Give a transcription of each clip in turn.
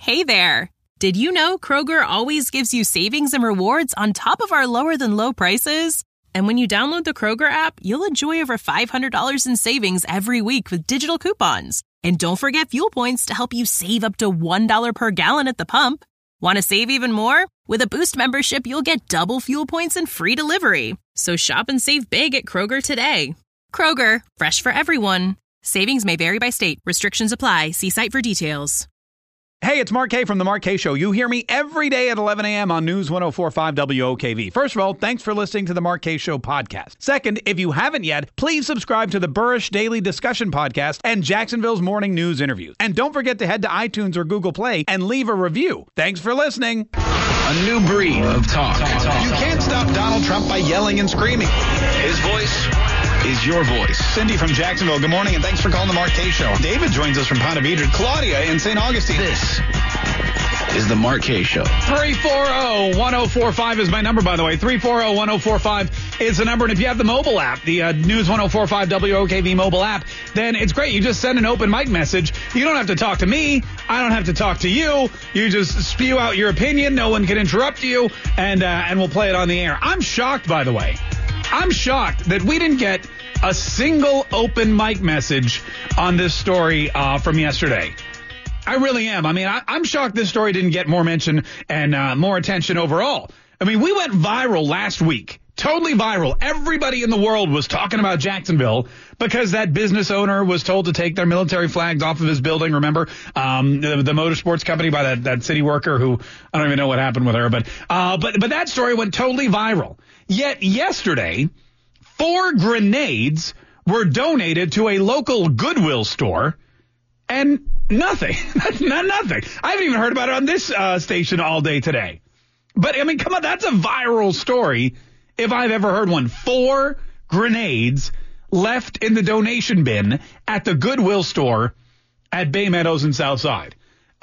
Hey there! Did you know Kroger always gives you savings and rewards on top of our lower-than-low prices? And when you download the Kroger app, you'll enjoy over $500 in savings every week with digital coupons. And don't forget fuel points to help you save up to $1 per gallon at the pump. Want to save even more? With a Boost membership, you'll get double fuel points and free delivery. So shop and save big at Kroger today. Kroger, fresh for everyone. Savings may vary by state. Restrictions apply. See site for details. Hey, it's Mark Kaye from The Mark Kaye Show. You hear me every day at 11 a.m. on News 104.5 WOKV. First of all, thanks for listening to The Mark Kaye Show podcast. Second, if you haven't yet, please subscribe to the Burrish Daily Discussion podcast and Jacksonville's Morning News interviews. And don't forget to head to iTunes or Google Play and leave a review. Thanks for listening. A new breed of talk. You can't stop Donald Trump by yelling and screaming. His voice is your voice. Cindy from Jacksonville, good morning, and thanks for calling the Mark Kaye Show. David joins us from Ponte Vedra. Claudia in St. Augustine. This is the Mark Kaye Show. 340-1045 is my number, by the way. 340-1045 is the number. And if you have the mobile app, the News 104.5 WOKV mobile app, then it's great. You just send an open mic message. You don't have to talk to me. I don't have to talk to you. You just spew out your opinion. No one can interrupt you, and we'll play it on the air. I'm shocked, by the way. I'm shocked that we didn't get a single open mic message on this story from yesterday. I really am. I mean, I'm shocked this story didn't get more mention and more attention overall. I mean, we went viral last week. Totally viral. Everybody in the world was talking about Jacksonville because that business owner was told to take their military flags off of his building. Remember, the motorsports company by that city worker who, I don't even know what happened with her, but that story went totally viral. Yet yesterday, 4 grenades were donated to a local Goodwill store, and nothing. Nothing. I haven't even heard about it on this station all day today. But, I mean, come on, that's a viral story if I've ever heard one. 4 grenades left in the donation bin at the Goodwill store at Bay Meadows and Southside.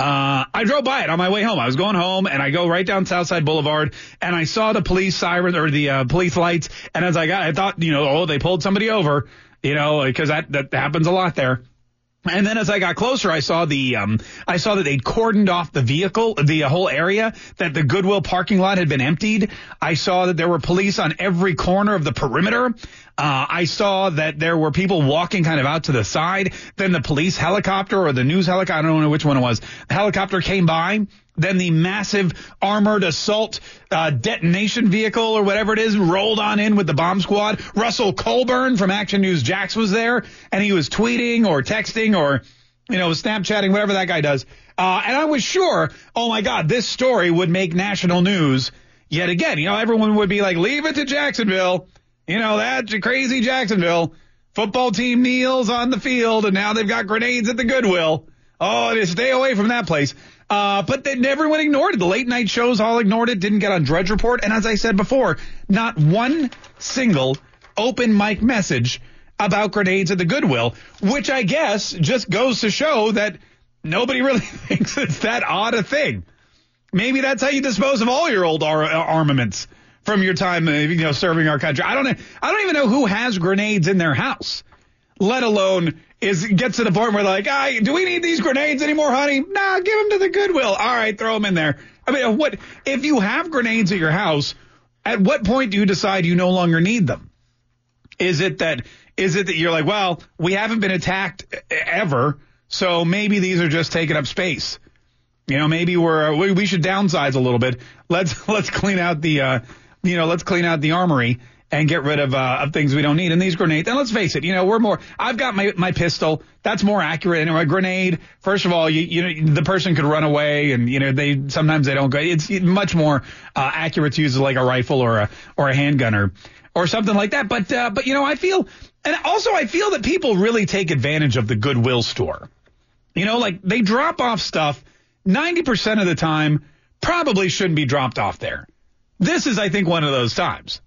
I drove by it on my way home. I was going home, and I go right down Southside Boulevard, and I saw the police siren or the police lights. And as I thought, they pulled somebody over, because that happens a lot there. And then as I got closer, I saw that they'd cordoned off the vehicle, the whole area, that the Goodwill parking lot had been emptied. I saw that there were police on every corner of the perimeter. I saw that there were people walking kind of out to the side. Then the police helicopter or the news helicopter, I don't know which one it was, the helicopter came by. Then the massive armored assault detonation vehicle or whatever it is rolled on in with the bomb squad. Russell Colburn from Action News Jax was there, and he was tweeting or texting or, Snapchatting, whatever that guy does. And I was sure, oh, my God, this story would make national news yet again. Everyone would be like, leave it to Jacksonville. That's crazy Jacksonville. Football team kneels on the field, and now they've got grenades at the Goodwill. Oh, just stay away from that place. But then everyone ignored it. The late night shows all ignored it, didn't get on Drudge Report. And as I said before, not one single open mic message about grenades at the Goodwill, which I guess just goes to show that nobody really thinks it's that odd a thing. Maybe that's how you dispose of all your old armaments from your time, serving our country. I don't even know who has grenades in their house, let alone gets to the point where they're like, do we need these grenades anymore, honey? Nah, give them to the Goodwill. All right, throw them in there. I mean, what if you have grenades at your house? At what point do you decide you no longer need them? Is it that you're like, well, we haven't been attacked ever, so maybe these are just taking up space. Maybe we should downsize a little bit. Let's clean out the armory and get rid of things we don't need. And these grenades, and let's face it, I've got my pistol. That's more accurate. And a grenade, first of all, the person could run away, and, sometimes they don't go. It's much more accurate to use like a rifle or a handgun or something like that. But I feel that people really take advantage of the Goodwill store. They drop off stuff 90% of the time, probably shouldn't be dropped off there. This is, I think, one of those times.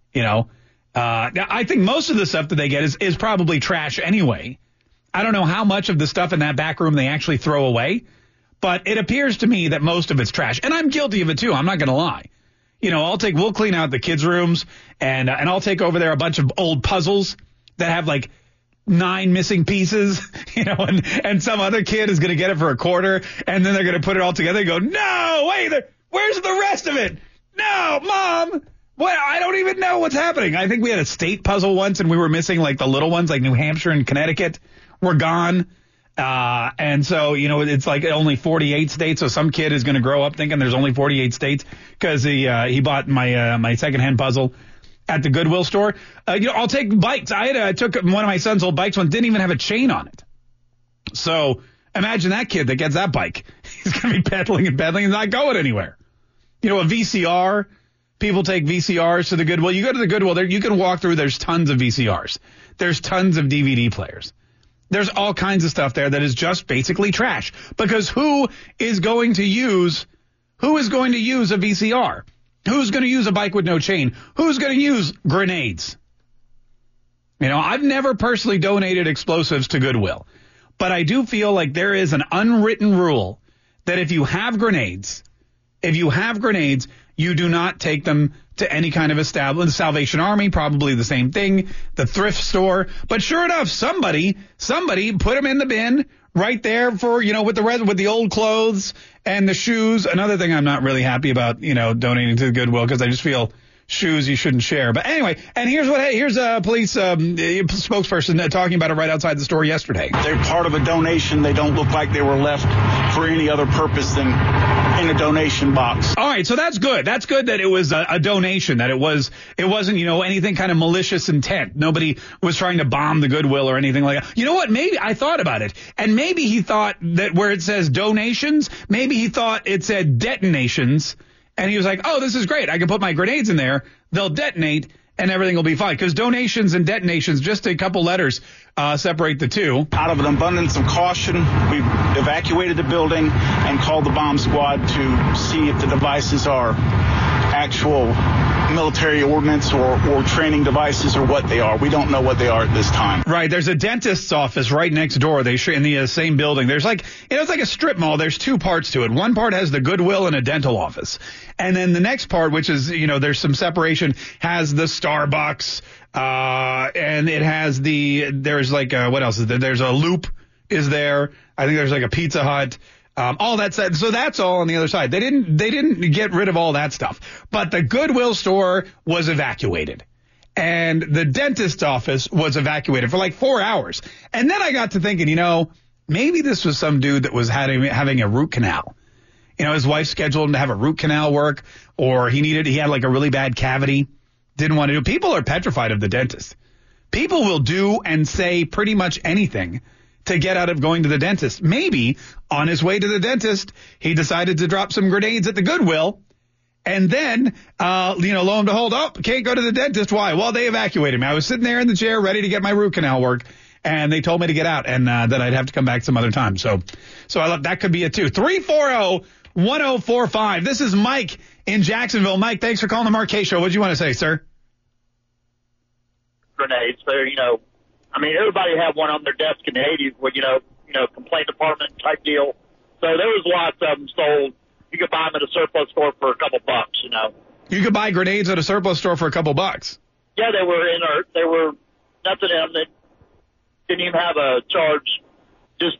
I think most of the stuff that they get is probably trash anyway. I don't know how much of the stuff in that back room they actually throw away, but it appears to me that most of it's trash. And I'm guilty of it too. I'm not going to lie. We'll clean out the kids' rooms and I'll take over there a bunch of old puzzles that have like 9 missing pieces, and some other kid is going to get it for a quarter, and then they're going to put it all together and go, no, wait, where's the rest of it? No, Mom. Well, I don't even know what's happening. I think we had a state puzzle once, and we were missing like the little ones, like New Hampshire and Connecticut were gone. And so, it's like only 48 states. So some kid is going to grow up thinking there's only 48 states because he bought my secondhand puzzle at the Goodwill store. I'll take bikes. I took one of my son's old bikes, one didn't even have a chain on it. So imagine that kid that gets that bike. He's going to be pedaling and not going anywhere. A VCR, people take VCRs to the Goodwill. You go to the Goodwill, there you can walk through, there's tons of VCRs. There's tons of DVD players. There's all kinds of stuff there that is just basically trash. Because who is going to use a VCR? Who's going to use a bike with no chain? Who's going to use grenades? I've never personally donated explosives to Goodwill, but I do feel like there is an unwritten rule that if you have grenades, you do not take them to any kind of establishment. The Salvation Army, probably the same thing, the thrift store. But sure enough, somebody put them in the bin right there for, with the old clothes and the shoes. Another thing I'm not really happy about, donating to the Goodwill, because I just feel shoes you shouldn't share. But anyway, and here's a police spokesperson talking about it right outside the store yesterday. They're part of a donation. They don't look like they were left for any other purpose than in a donation box. All right, so that's good. That's good that it was a donation, that it wasn't, anything kind of malicious intent. Nobody was trying to bomb the Goodwill or anything like that. You know what? Maybe I thought about it, and maybe he thought that where it says donations, maybe he thought it said detonations. And he was like, oh, this is great. I can put my grenades in there. They'll detonate and everything will be fine. Because donations and detonations, just a couple letters separate the two. Out of an abundance of caution, we evacuated the building and called the bomb squad to see if the devices are actual military ordnance or training devices or what they are. We don't know what they are at this time. Right. There's a dentist's office right next door. They in the same building. There's it's like a strip mall. There's two parts to it. One part has the Goodwill and a dental office. And then the next part, which is, there's some separation, has the Starbucks, and it has there's what else is there? There's a Loop is there. I think there's like a Pizza Hut. All that said, so that's all on the other side. They didn't get rid of all that stuff, but the Goodwill store was evacuated, and the dentist's office was evacuated for like 4 hours. And then I got to thinking, maybe this was some dude that was having a root canal. His wife scheduled him to have a root canal work, or he had like a really bad cavity, didn't want to do. People are petrified of the dentist. People will do and say pretty much anything to get out of going to the dentist. Maybe on his way to the dentist, he decided to drop some grenades at the Goodwill. And then, lo and behold, can't go to the dentist. Why? Well, they evacuated me. I was sitting there in the chair ready to get my root canal work, and they told me to get out and that I'd have to come back some other time. So I thought that could be it too. 340-1045. This is Mike in Jacksonville. Mike, thanks for calling the Mark Kaye Show. What do you want to say, sir? Grenades. They're, everybody had one on their desk in the 80s where, complaint department type deal. So there was lots of them sold. You could buy them at a surplus store for a couple bucks, You could buy grenades at a surplus store for a couple bucks. Yeah, they were inert. They were nothing in them. They didn't even have a charge. Just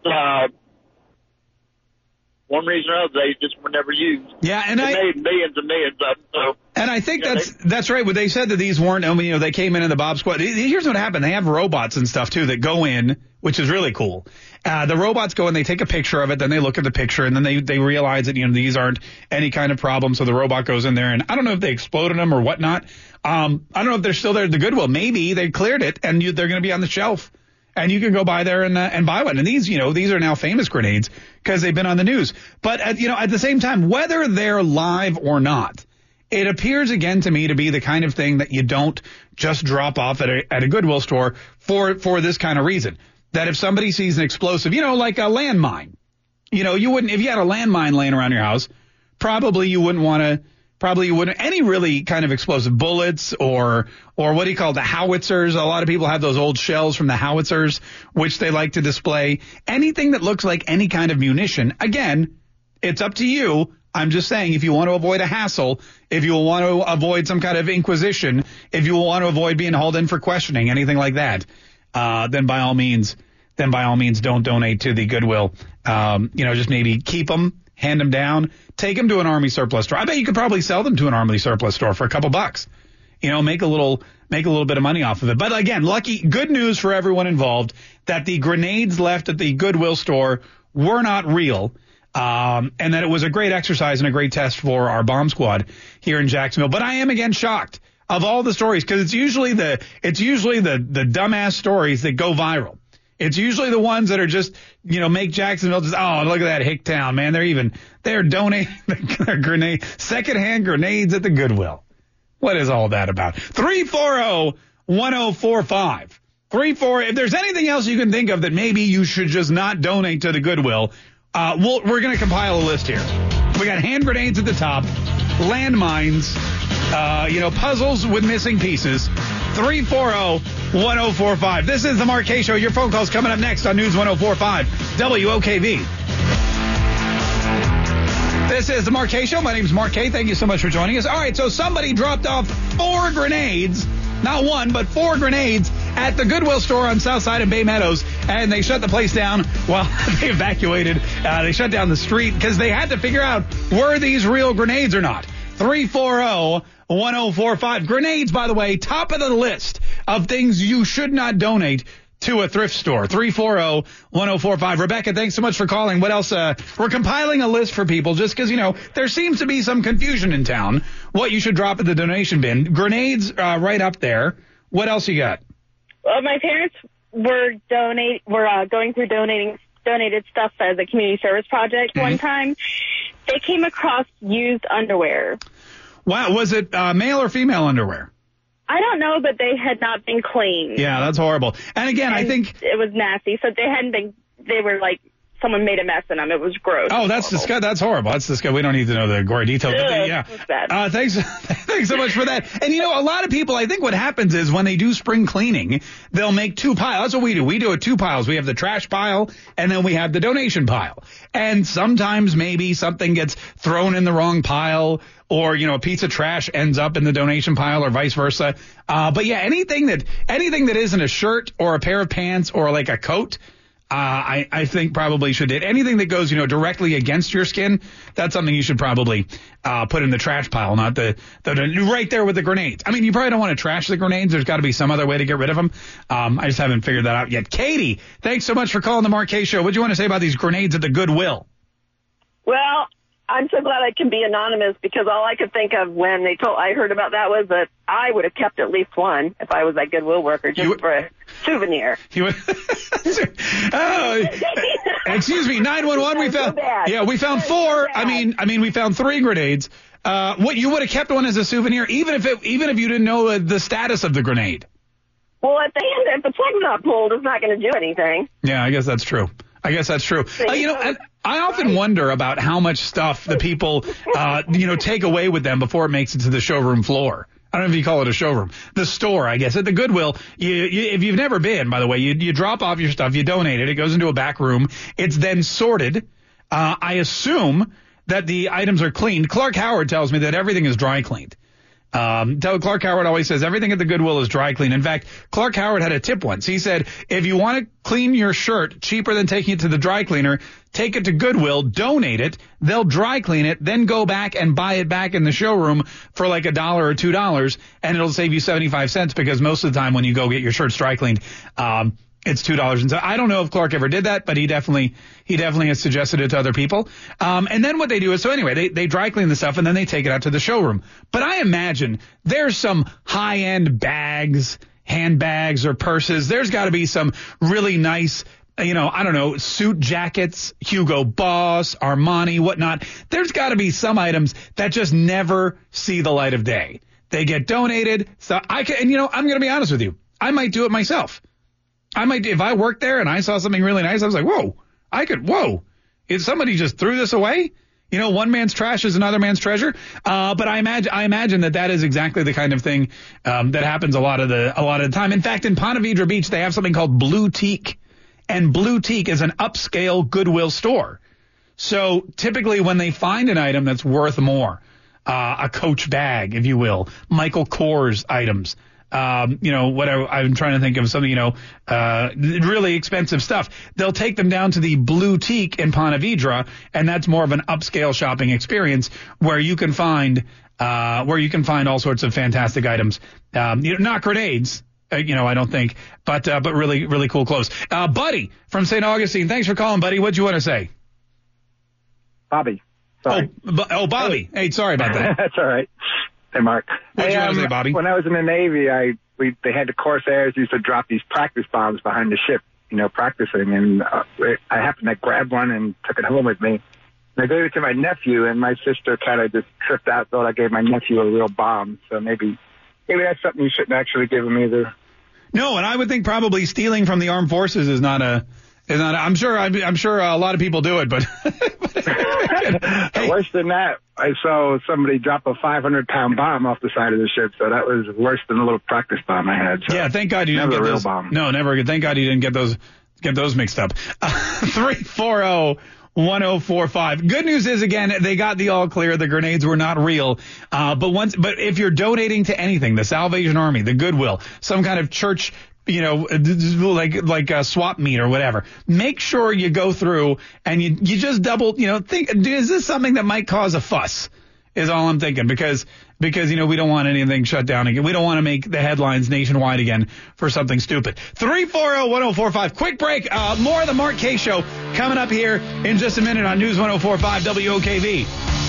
one reason or another, they just were never used. Yeah, and they made millions and millions of them. So, and I think that's right. When they said that these weren't, they came in the Bob Squad. Here's what happened. They have robots and stuff, too, that go in, which is really cool. The robots go in, they take a picture of it, then they look at the picture, and then they realize that, these aren't any kind of problem. So the robot goes in there, and I don't know if they exploded them or whatnot. I don't know if they're still there at the Goodwill. Maybe they cleared it, and they're going to be on the shelf. And you can go by there and buy one. And these are now famous grenades because they've been on the news. But, at the same time, whether they're live or not, it appears again to me to be the kind of thing that you don't just drop off at a Goodwill store for this kind of reason. That if somebody sees an explosive, like a landmine, you wouldn't, if you had a landmine laying around your house, probably you wouldn't, any really kind of explosive bullets or what do you call the howitzers? A lot of people have those old shells from the howitzers, which they like to display. Anything that looks like any kind of munition. Again, it's up to you. I'm just saying, if you want to avoid a hassle, if you want to avoid some kind of inquisition, if you want to avoid being hauled in for questioning, anything like that, then by all means don't donate to the Goodwill. Just maybe keep them, hand them down, take them to an Army surplus store. I bet you could probably sell them to an Army surplus store for a couple bucks. Make a little bit of money off of it. But again, good news for everyone involved that the grenades left at the Goodwill store were not real. And that it was a great exercise and a great test for our bomb squad here in Jacksonville. But I am again shocked of all the stories, because it's usually the dumbass stories that go viral. It's usually the ones that are just, make Jacksonville just, oh, look at that hick town, man. They're donating their secondhand grenades at the Goodwill. What is all that about? 340-1045. If there's anything else you can think of that maybe you should just not donate to the Goodwill, we're going to compile a list here. We got hand grenades at the top, landmines, puzzles with missing pieces. 340-1045. This is the Mark Kaye Show. Your phone call's coming up next on News 104.5 WOKV. This is the Mark Kaye Show. My name is Mark Kaye. Thank you so much for joining us. All right, so somebody dropped off 4 grenades, not one, but 4 grenades at the Goodwill store on South Side of Bay Meadows, and they shut the place down while they evacuated. They shut down the street because they had to figure out, were these real grenades or not? 340-1045. Grenades, by the way, top of the list of things you should not donate to a thrift store. 340-1045. Rebecca, thanks so much for calling. What else? We're compiling a list for people just because, there seems to be some confusion in town what you should drop in the donation bin. Grenades right up there. What else you got? Well, my parents were going through donated stuff as a community service project one time. They came across used underwear. Wow. Was it male or female underwear? I don't know, but they had not been cleaned. Yeah, that's horrible. And again, I think it was nasty. So they were like, someone made a mess in them. It was gross. Oh, that's disgusting. That's horrible. That's disgusting. We don't need to know the gory details. Yeah. Bad. Thanks so much for that. And, a lot of people, I think what happens is when they do spring cleaning, they'll make 2 piles. That's what we do. We do it 2 piles. We have the trash pile, and then we have the donation pile. And sometimes maybe something gets thrown in the wrong pile, or, a piece of trash ends up in the donation pile, or vice versa. But yeah, anything that isn't a shirt or a pair of pants or like a coat, I think probably should hit. Anything that goes, directly against your skin, that's something you should probably put in the trash pile, not the right there with the grenades. I mean, you probably don't want to trash the grenades. There's got to be some other way to get rid of them. I just haven't figured that out yet. Katie, thanks so much for calling the Mark Kaye Show. What do you want to say about these grenades at the Goodwill? Well, I'm so glad I can be anonymous, because all I could think of when I heard about that was that I would have kept at least one if I was that Goodwill worker, just for a souvenir. Excuse me, 911. We found 4. I mean, we found 3 grenades. What, you would have kept one as a souvenir, even if you didn't know the status of the grenade? Well, at the end, if the plug's not pulled, it's not going to do anything. Yeah, I guess that's true. And I often wonder about how much stuff the people, take away with them before it makes it to the showroom floor. I don't know if you call it a showroom. The store, I guess. At the Goodwill, if you've never been, by the way, you drop off your stuff, you donate it, it goes into a back room. It's then sorted. I assume that the items are cleaned. Clark Howard tells me that everything is dry cleaned. Clark Howard always says everything at the Goodwill is dry clean. In fact, Clark Howard had a tip once. He said, if you want to clean your shirt cheaper than taking it to the dry cleaner, take it to Goodwill, donate it, they'll dry clean it, then go back and buy it back in the showroom for like $1 or $2, and it'll save you 75 cents, because most of the time when you go get your shirts dry cleaned, it's $2. And so I don't know if Clark ever did that, but he definitely has suggested it to other people. And then what they do is, so anyway, they dry clean the stuff and then they take it out to the showroom. But I imagine there's some high-end bags, handbags or purses. There's got to be some really nice, suit jackets, Hugo Boss, Armani, whatnot. There's got to be some items that just never see the light of day. They get donated. So I'm going to be honest with you. I might do it myself. If I worked there and I saw something really nice, I was like, whoa, if somebody just threw this away, one man's trash is another man's treasure. But I imagine that is exactly the kind of thing, that happens a lot of the time. In fact, in Ponte Vedra Beach, they have something called Blue Teak, and Blue Teak is an upscale Goodwill store. So typically when they find an item that's worth more, a Coach bag, if you will, Michael Kors items, whatever. I'm trying to think of something, really expensive stuff. They'll take them down to the Blue Teak in Ponte Vedra, and that's more of an upscale shopping experience where you can find all sorts of fantastic items. Not grenades. I don't think, but really, really cool clothes. Buddy from St. Augustine, thanks for calling, buddy. What'd you want to say? Bobby. Sorry. Bobby. Hey, sorry about that. That's all right. Hey, Mark. What'd you want to say, Bobby? When I was in the Navy, they had the Corsairs used to drop these practice bombs behind the ship, practicing, and I happened to grab one and took it home with me. And I gave it to my nephew, and my sister kind of just tripped out, thought I gave my nephew a real bomb. So maybe that's something you shouldn't actually give him either. No, and I would think probably stealing from the armed forces is not a. I'm sure a lot of people do it, but hey. Worse than that, I saw somebody drop a 500-pound bomb off the side of the ship, so that was worse than a little practice bomb I had. So yeah, thank God you didn't get a real those. Bomb. No, never. Thank God you didn't get those mixed up. 340-1045. Good news is, again, they got the all clear. The grenades were not real. But if you're donating to anything, the Salvation Army, the Goodwill, some kind of church, like a swap meet or whatever, make sure you go through and you just double, think, is this something that might cause a fuss? Is all I'm thinking, because we don't want anything shut down again. We don't want to make the headlines nationwide again for something stupid. 340-1045. Quick break. More of the Mark Kaye Show coming up here in just a minute on News 104.5 WOKV.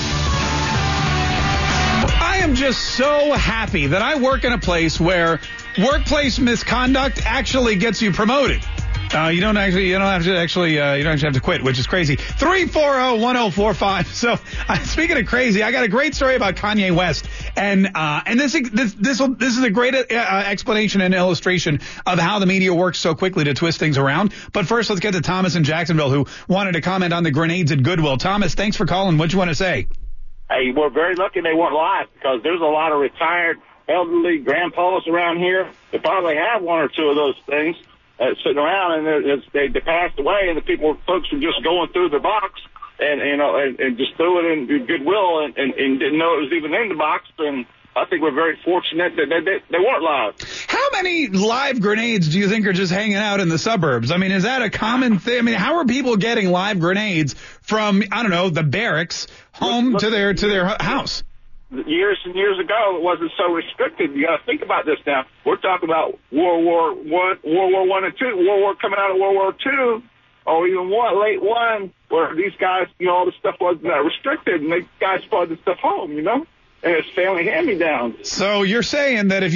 I am just so happy that I work in a place where workplace misconduct actually gets you promoted. You don't actually have to quit, which is crazy. 340-1045. So, speaking of crazy, I got a great story about Kanye West, and this is a great explanation and illustration of how the media works so quickly to twist things around. But first, let's get to Thomas in Jacksonville, who wanted to comment on the grenades at Goodwill. Thomas, thanks for calling. What'd you want to say? Hey, we're very lucky they weren't live, because there's a lot of retired elderly grandpas around here that probably have one or two of those things sitting around, and they passed away, and folks were just going through the box and just threw it in Goodwill and didn't know it was even in the box. And I think we're very fortunate that they weren't live. How many live grenades do you think are just hanging out in the suburbs? I mean, is that a common thing? I mean, how are people getting live grenades from, I don't know, the barracks home to their house? Years and years ago, it wasn't so restricted. You got to think about this now. We're talking about World War I and II, coming out of World War II, or even late one, where these guys, all the stuff wasn't that restricted, and the guys brought the stuff home, and it's family hand-me-downs. So you're saying that if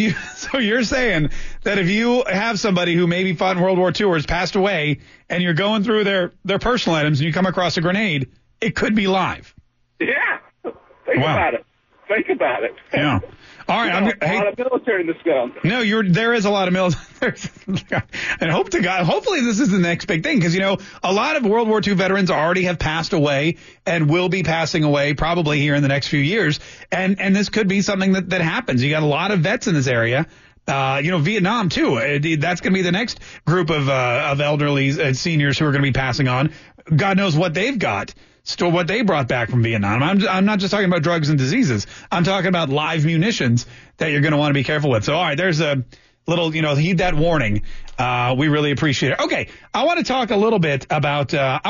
you have somebody who maybe fought in World War II or has passed away, and you're going through their personal items and you come across a grenade, it could be live. Yeah. Think about it. Think about it. Yeah. All right. A lot of military in this gun. No, there is a lot of military. And hope to God, hopefully this is the next big thing, because, a lot of World War II veterans already have passed away and will be passing away probably here in the next few years. And this could be something that happens. You got a lot of vets in this area. Vietnam, too. That's going to be the next group of elderly seniors who are going to be passing on. God knows what they've got. Still, what they brought back from Vietnam. I'm not just talking about drugs and diseases. I'm talking about live munitions that you're going to want to be careful with. So, all right, there's a little, heed that warning. We really appreciate it. Okay, I want to talk a little bit about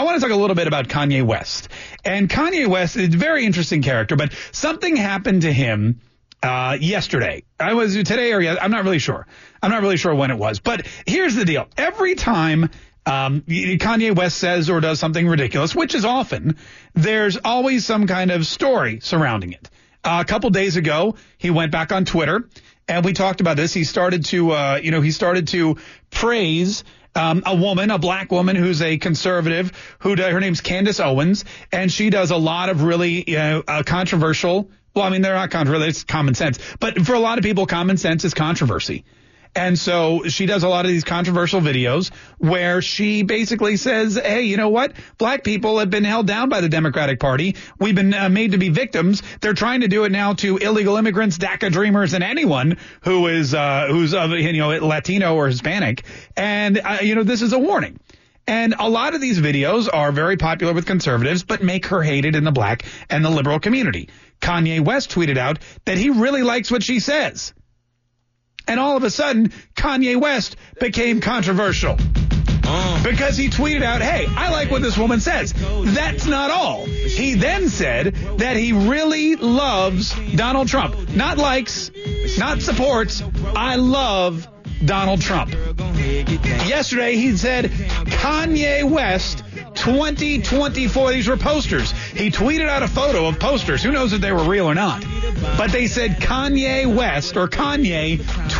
Kanye West. And Kanye West is a very interesting character, but something happened to him yesterday. Today or I'm not really sure. I'm not really sure when it was. But here's the deal. Every time Kanye West says or does something ridiculous, which is often, there's always some kind of story surrounding it. A couple days ago, he went back on Twitter, and we talked about this. He started to praise a black woman who's a conservative, her name's Candace Owens, and she does a lot of really controversial. Well, I mean, they're not controversial. It's common sense. But for a lot of people, common sense is controversy. And so she does a lot of these controversial videos where she basically says, hey, you know what? Black people have been held down by the Democratic Party. We've been made to be victims. They're trying to do it now to illegal immigrants, DACA dreamers, and anyone who's Latino or Hispanic. And, this is a warning. And a lot of these videos are very popular with conservatives, but make her hated in the black and the liberal community. Kanye West tweeted out that he really likes what she says. And all of a sudden, Kanye West became controversial. Because he tweeted out, hey, I like what this woman says. That's not all. He then said that he really loves Donald Trump. Not likes, not supports. I love Donald Trump. Yesterday, he said Kanye West 2024. These were posters. He tweeted out a photo of posters. Who knows if they were real or not? But they said Kanye West or Kanye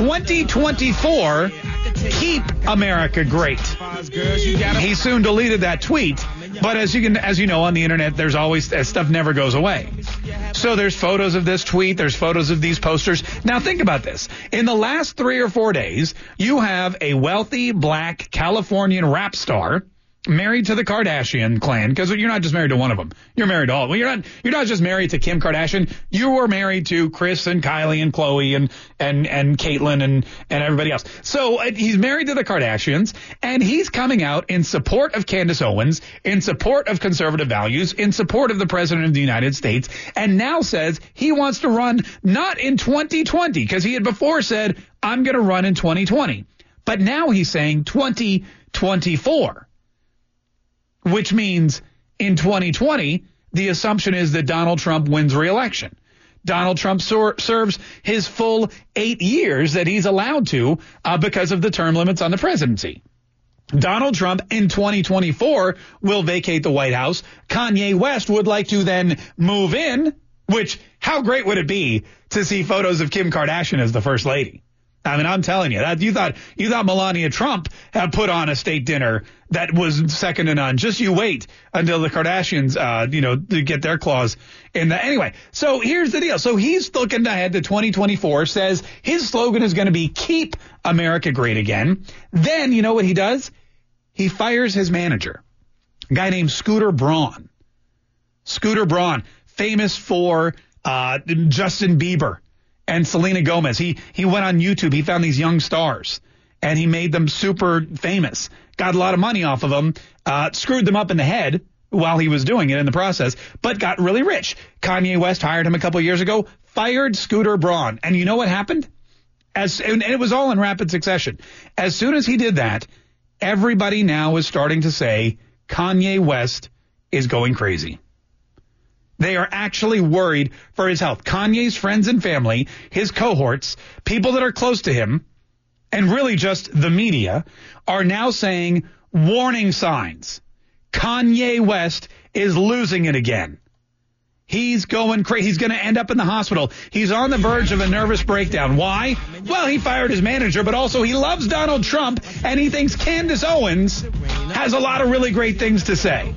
2024. Keep America great. He soon deleted that tweet, but as you know, on the internet, there's always stuff never goes away. So there's photos of this tweet, there's photos of these posters. Now think about this. In the last 3 or 4 days, you have a wealthy black Californian rap star married to the Kardashian clan, because you're not just married to one of them. You're married to all. Well, you're not just married to Kim Kardashian. You were married to Kris and Kylie and Khloe and Caitlyn and everybody else. So he's married to the Kardashians, and he's coming out in support of Candace Owens, in support of conservative values, in support of the President of the United States, and now says he wants to run not in 2020, because he had before said, I'm going to run in 2020. But now he's saying 2024. Which means in 2020, the assumption is that Donald Trump wins re-election. Donald Trump serves his full 8 years that he's allowed to because of the term limits on the presidency. Donald Trump in 2024 will vacate the White House. Kanye West would like to then move in, which how great would it be to see photos of Kim Kardashian as the first lady? I mean, I'm telling you, that you thought Melania Trump had put on a state dinner that was second to none. Just you wait until the Kardashians, to get their claws in that. Anyway, so here's the deal. So he's looking ahead to 2024, says his slogan is going to be keep America great again. Then you know what he does? He fires his manager, a guy named Scooter Braun. Scooter Braun, famous for Justin Bieber and Selena Gomez. He went on YouTube. He found these young stars, and he made them super famous. Got a lot of money off of them, screwed them up in the head while he was doing it in the process, but got really rich. Kanye West hired him a couple years ago, fired Scooter Braun. And you know what happened? And it was all in rapid succession. As soon as he did that, everybody now is starting to say Kanye West is going crazy. They are actually worried for his health. Kanye's friends and family, his cohorts, people that are close to him, and really just the media, are now saying warning signs. Kanye West is losing it again. He's going crazy. He's going to end up in the hospital. He's on the verge of a nervous breakdown. Why? Well, he fired his manager, but also he loves Donald Trump, and he thinks Candace Owens has a lot of really great things to say.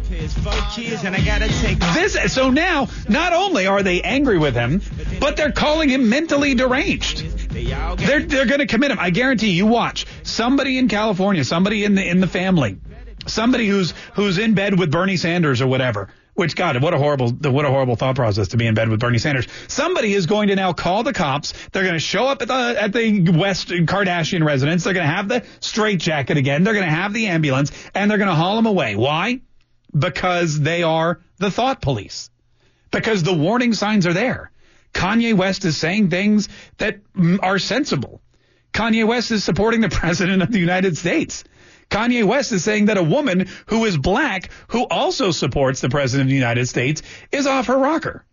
So now, not only are they angry with him, but they're calling him mentally deranged. They're going to commit him. I guarantee you, watch. Somebody in California, somebody in the family, somebody who's in bed with Bernie Sanders or whatever. Which, God, what a horrible thought process to be in bed with Bernie Sanders. Somebody is going to now call the cops. They're going to show up at the West Kardashian residence. They're going to have the straitjacket again. They're going to have the ambulance, and they're going to haul him away. Why? Because they are the thought police. Because the warning signs are there. Kanye West is saying things that are sensible. Kanye West is supporting the President of the United States. Kanye West is saying that a woman who is black, who also supports the President of the United States, is off her rocker.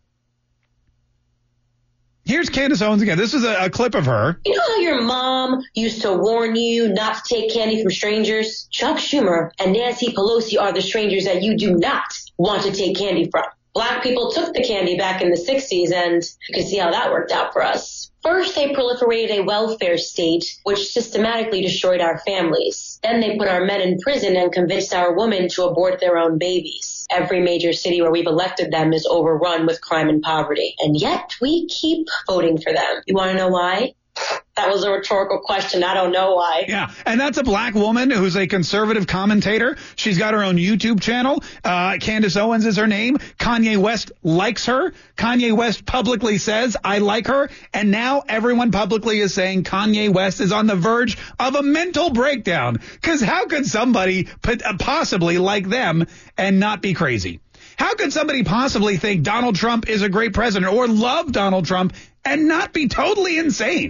Here's Candace Owens again. This is a clip of her. You know how your mom used to warn you not to take candy from strangers? Chuck Schumer and Nancy Pelosi are the strangers that you do not want to take candy from. Black people took the candy back in the 60s, and you can see how that worked out for us. First, they proliferated a welfare state, which systematically destroyed our families. Then they put our men in prison and convinced our women to abort their own babies. Every major city where we've elected them is overrun with crime and poverty. And yet we keep voting for them. You want to know why? That was a rhetorical question. I don't know why. Yeah, and that's a black woman who's a conservative commentator. She's got her own YouTube channel. Candace Owens is her name. Kanye West likes her. Kanye West publicly says, I like her. And now everyone publicly is saying Kanye West is on the verge of a mental breakdown. Because how could somebody possibly like them and not be crazy? How could somebody possibly think Donald Trump is a great president or love Donald Trump and not be totally insane?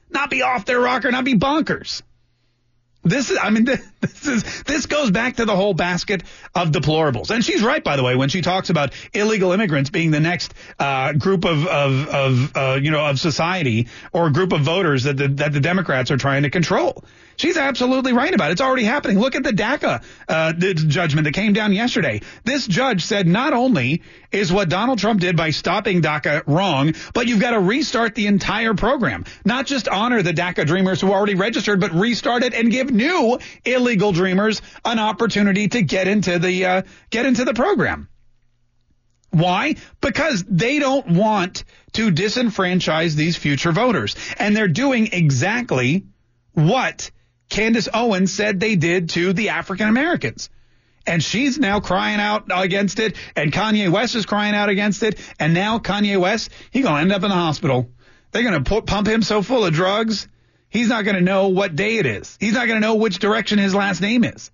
not be off their rocker, not be bonkers. This goes back to the whole basket of deplorables. And she's right, by the way, when she talks about illegal immigrants being the next group of society or group of voters that the Democrats are trying to control. She's absolutely right about it. It's already happening. Look at the DACA judgment that came down yesterday. This judge said not only is what Donald Trump did by stopping DACA wrong, but you've got to restart the entire program. Not just honor the DACA dreamers who already registered, but restart it and give new illegal dreamers an opportunity to get into the program. Why? Because they don't want to disenfranchise these future voters. And they're doing exactly what Candace Owens said they did to the African Americans. And she's now crying out against it, and Kanye West is crying out against it, and now Kanye West, he's going to end up in the hospital. They're going to pump him so full of drugs, he's not going to know what day it is. He's not going to know which direction his last name is.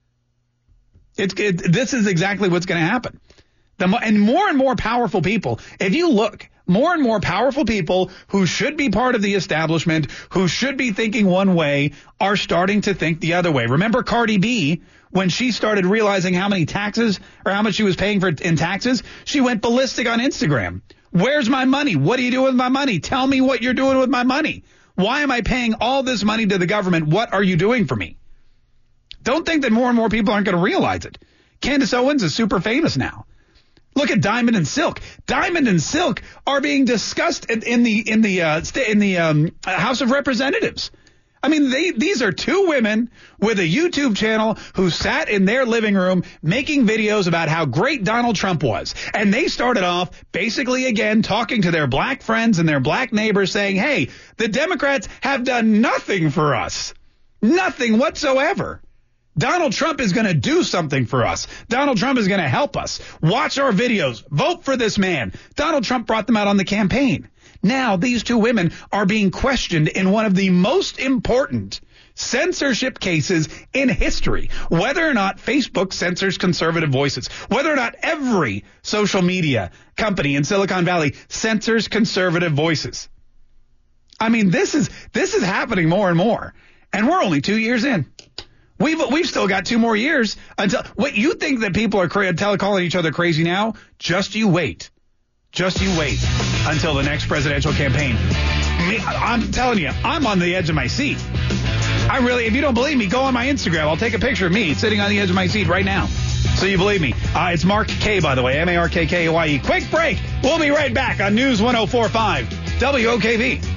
This is exactly what's going to happen. And more powerful people, if you look, more and more powerful people who should be part of the establishment, who should be thinking one way, are starting to think the other way. Remember Cardi B, when she started realizing how many taxes or how much she was paying for in taxes, she went ballistic on Instagram. Where's my money? What are you doing with my money? Tell me what you're doing with my money. Why am I paying all this money to the government? What are you doing for me? Don't think that more and more people aren't going to realize it. Candace Owens is super famous now. Look at Diamond and Silk. Diamond and Silk are being discussed in the House of Representatives. I mean, these are two women with a YouTube channel who sat in their living room making videos about how great Donald Trump was. And they started off basically, again, talking to their black friends and their black neighbors saying, hey, the Democrats have done nothing for us. Nothing whatsoever. Donald Trump is going to do something for us. Donald Trump is going to help us. Watch our videos. Vote for this man. Donald Trump brought them out on the campaign. Now, these two women are being questioned in one of the most important censorship cases in history. Whether or not Facebook censors conservative voices, whether or not every social media company in Silicon Valley censors conservative voices. I mean, this is happening more and more. And we're only 2 years in. We've still got 2 more years until what you think that people are calling each other crazy now. Just you wait. Just you wait until the next presidential campaign. I'm telling you, I'm on the edge of my seat. If you don't believe me, go on my Instagram. I'll take a picture of me sitting on the edge of my seat right now. So you believe me. It's Mark K, by the way, MarkKaye. Quick break. We'll be right back on News 104.5 WOKV.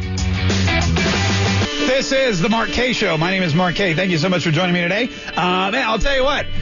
This is the Mark K Show. My name is Mark K. Thank you so much for joining me today. I'll tell you what.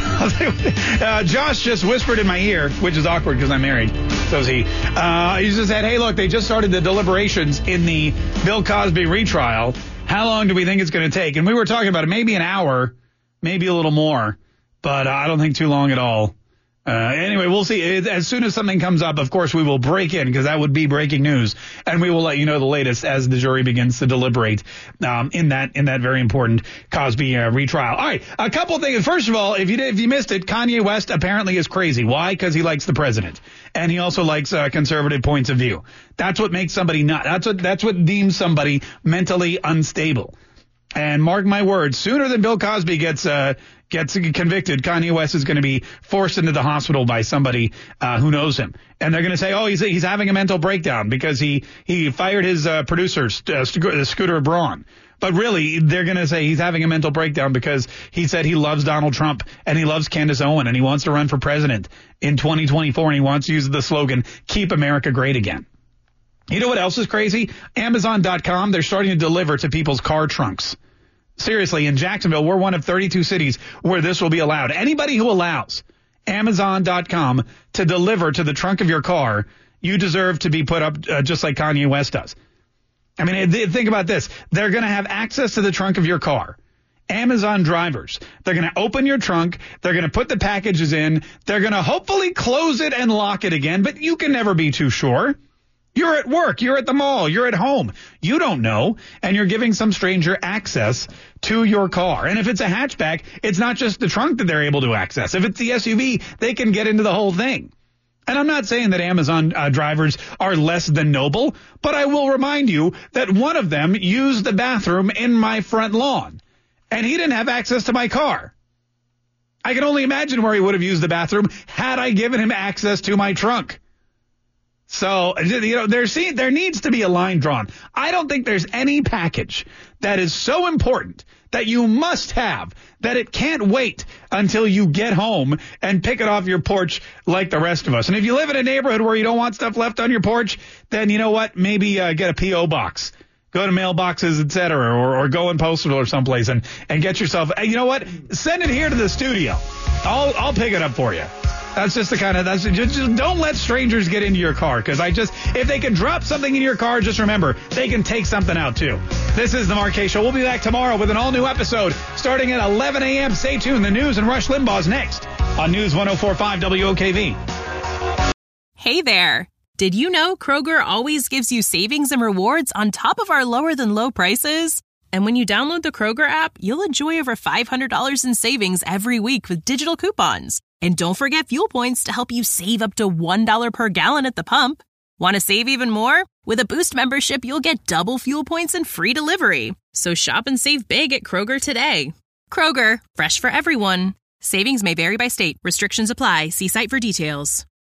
Josh just whispered in my ear, which is awkward because I'm married. So is he. He just said, hey, look, they just started the deliberations in the Bill Cosby retrial. How long do we think it's going to take? And we were talking about it, maybe an hour, maybe a little more, but I don't think too long at all. Anyway, we'll see. As soon as something comes up, of course, we will break in because that would be breaking news. And we will let you know the latest as the jury begins to deliberate in that very important Cosby retrial. All right, a couple things. First of all, if you missed it, Kanye West apparently is crazy. Why? Because he likes the president. And he also likes conservative points of view. That's what makes somebody that's what deems somebody mentally unstable. And mark my words, sooner than Bill Cosby gets convicted, Kanye West is going to be forced into the hospital by somebody who knows him. And they're going to say, oh, he's having a mental breakdown because he fired his producer, Scooter Braun. But really, they're going to say he's having a mental breakdown because he said he loves Donald Trump and he loves Candace Owens and he wants to run for president in 2024 and he wants to use the slogan, Keep America Great Again. You know what else is crazy? Amazon.com, they're starting to deliver to people's car trunks. Seriously, in Jacksonville, we're one of 32 cities where this will be allowed. Anybody who allows Amazon.com to deliver to the trunk of your car, you deserve to be put up just like Kanye West does. I mean, think about this. They're going to have access to the trunk of your car. Amazon drivers, they're going to open your trunk. They're going to put the packages in. They're going to hopefully close it and lock it again, but you can never be too sure. You're at work, you're at the mall, you're at home. You don't know, and you're giving some stranger access to your car. And if it's a hatchback, it's not just the trunk that they're able to access. If it's the SUV, they can get into the whole thing. And I'm not saying that Amazon drivers are less than noble, but I will remind you that one of them used the bathroom in my front lawn, and he didn't have access to my car. I can only imagine where he would have used the bathroom had I given him access to my trunk. So, there needs to be a line drawn. I don't think there's any package that is so important that you must have that it can't wait until you get home and pick it off your porch like the rest of us. And if you live in a neighborhood where you don't want stuff left on your porch, then you know what? Maybe get a P.O. box. Go to mailboxes, etc., or go in postal or someplace and get yourself. You know what? Send it here to the studio. I'll pick it up for you. That's just the kind of, just don't let strangers get into your car, because if they can drop something in your car, just remember, they can take something out too. This is the Mark Kaye Show. We'll be back tomorrow with an all-new episode starting at 11 a.m. Stay tuned. The news and Rush Limbaugh's next on News 104.5 WOKV. Hey there. Did you know Kroger always gives you savings and rewards on top of our lower than low prices? And when you download the Kroger app, you'll enjoy over $500 in savings every week with digital coupons. And don't forget fuel points to help you save up to $1 per gallon at the pump. Want to save even more? With a Boost membership, you'll get double fuel points and free delivery. So shop and save big at Kroger today. Kroger, fresh for everyone. Savings may vary by state. Restrictions apply. See site for details.